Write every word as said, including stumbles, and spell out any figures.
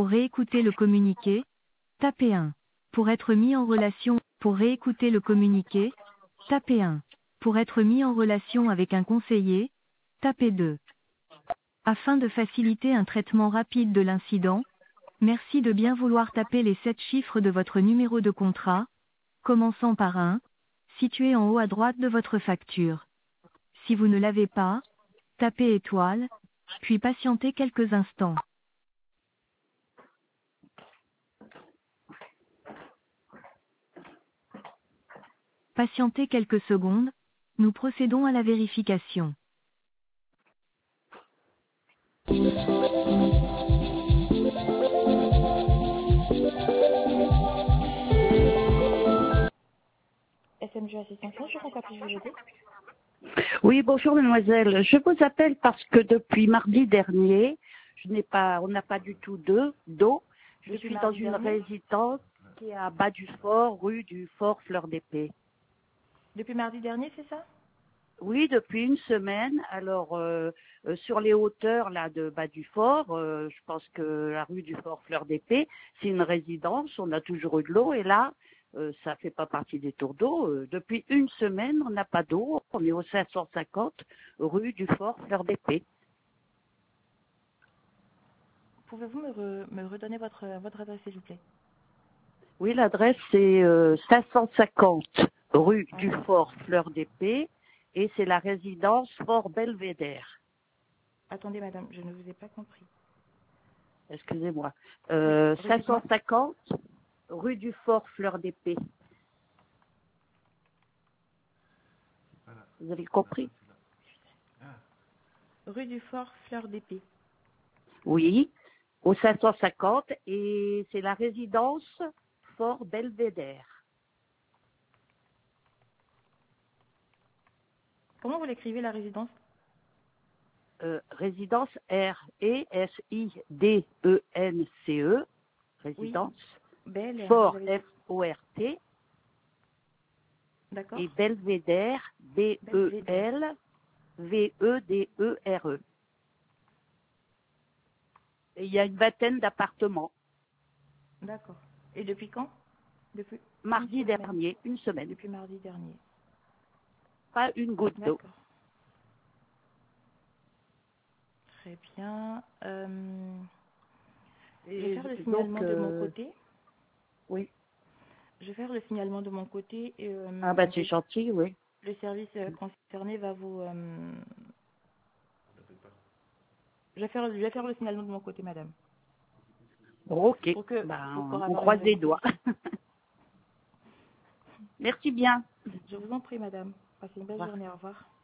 réécouter le communiqué, tapez un. Pour être mis en relation, pour réécouter le communiqué, tapez un. Pour être mis en relation avec un conseiller, tapez deux. Afin de faciliter un traitement rapide de l'incident, merci de bien vouloir taper les sept chiffres de votre numéro de contrat, commençant par un, situé en haut à droite de votre facture. Si vous ne l'avez pas, tapez étoile, puis patientez quelques instants. Patientez quelques secondes, nous procédons à la vérification. S M G Assistance, je crois qu'on puis vous aider. Oui, bonjour mademoiselle. Je vous appelle parce que depuis mardi dernier, je n'ai pas, on n'a pas du tout de- d'eau. Je Depuis suis dans mardi une dernier résidence qui est à Bas du Fort, rue du Fort Fleur d'Épée. Depuis mardi dernier, c'est ça? Oui, depuis une semaine. Alors, euh, euh, sur les hauteurs là de Bas du Fort, euh, je pense que la rue du Fort Fleur d'Épée, c'est une résidence. On a toujours eu de l'eau et là, euh, ça fait pas partie des tours d'eau. Euh, depuis une semaine, on n'a pas d'eau. On est au cinq cent cinquante rue du Fort Fleur d'Épée. Pouvez-vous me, re- me redonner votre, votre adresse, s'il vous plaît? Oui, l'adresse c'est euh, cinq cent cinquante rue Ah, du Fort Fleur d'Épée et c'est la résidence Fort Belvédère. attendez, madame, je ne vous ai pas compris. Excusez-moi. Oui, Euh, redites-moi. cinq cent cinquante rue du Fort Fleur d'Épée. Vous avez compris? Rue du Fort Fleur d'Épée. Oui, au cinq cent cinquante et c'est la résidence Fort Belvédère. Comment vous l'écrivez, la résidence? Euh, résidence R E S I D E N C E, Oui, résidence Belle, vous Fort avez dit. F O R T D'accord. et Belvédère B E Belvédère. L V E D E R E. Et il y a une vingtaine d'appartements. D'accord. Et depuis quand? Depuis une Mardi semaine. dernier, une semaine. Depuis mardi dernier. Pas une goutte d'eau. D'accord. Très bien. Euh, je vais Et faire le donc, signalement de mon euh, côté. oui. Je vais faire le signalement de mon côté et euh, Ah bah c'est le, gentil, oui. le service euh, concerné va vous... euh, je, vais faire, je vais faire le signalement de mon côté, madame. Ok, Pour que pour ben, qu'on on avoir une croise les doigts. résolution. Merci bien. Je vous en prie, madame. Passez une Au belle revoir. journée. Au revoir.